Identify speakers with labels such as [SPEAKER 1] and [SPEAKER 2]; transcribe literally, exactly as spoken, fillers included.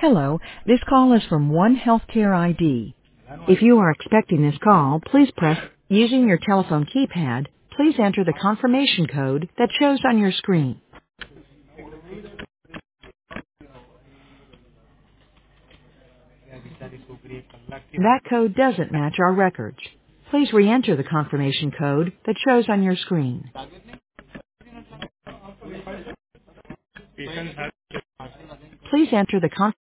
[SPEAKER 1] Hello, this call is from One Healthcare I D. If you are expecting this call, please press, using your telephone keypad, please enter the confirmation code that shows on your screen. That code doesn't match our records. Please re-enter the confirmation code that shows on your screen.
[SPEAKER 2] Patient has
[SPEAKER 1] Please enter the confirmation